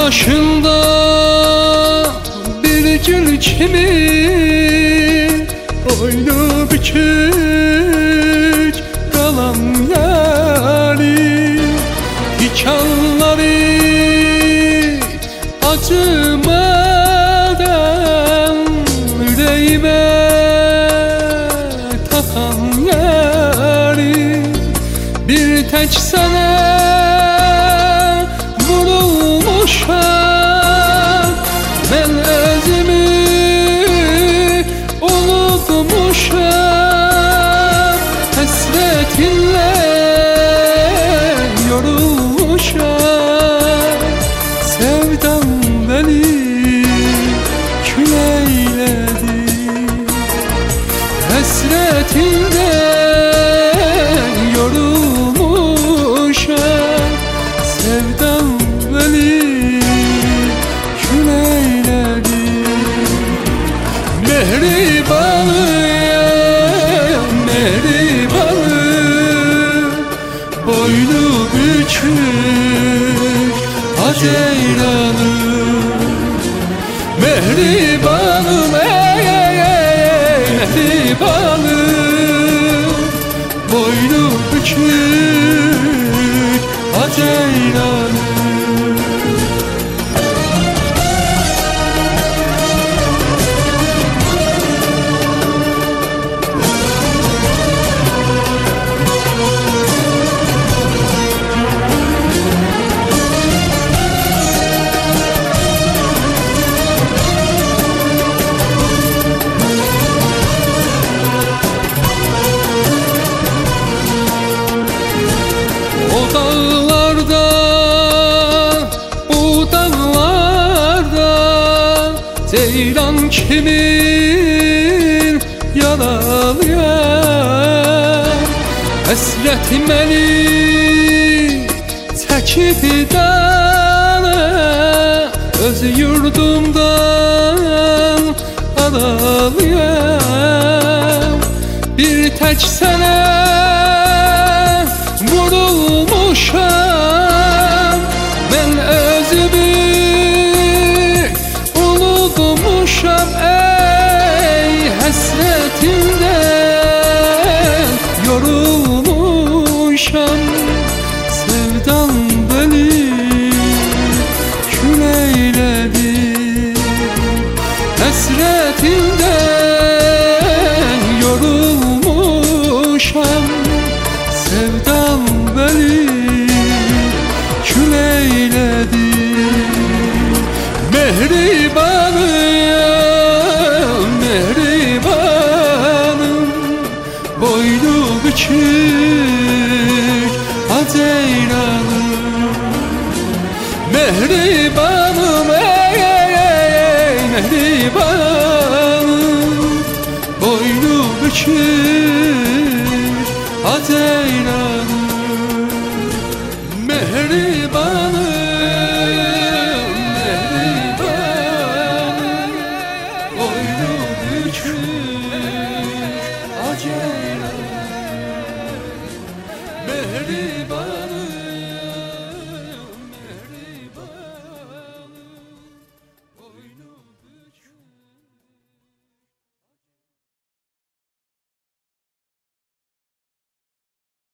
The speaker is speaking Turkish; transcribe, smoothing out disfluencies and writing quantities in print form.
başında bir gül kimi, boynu bükük kalan yâri, dikenleri acımadan yüreğime takan yâri, bir tek sana vurulmuşam, ben özümü unutmuşam, hasretinle yorulmuşam, sevdam beni kül eyledi, hasretinden yorulmuşam, sevdam beni kül eyledi. Mehribanım, mehribanım, boynu bükük Hazeyranım. Mehribanım, mehribanım, boynu bükük Hazeyranım. Dağlarda, bu dağlarda ceylan kimin yaralıyam, hasretim beni çekip dağına, öz yurdumdan aralıyam, bir tek sana vurulmuşam, ben özümü unutmuşam, ey hasretinden yorulmuşam, sevdam beni kül eyledi, hasretinden yorulmuşam, sevdam beni kül eyledi. Mehribanım, mehribanım, boynu bükük Hazeyranım. Mehribanım, mehribanım, boynu bükük Hazeyranım. Mehribanım, mehribanım, boynu bükük Hazeyranım. Mehribanım.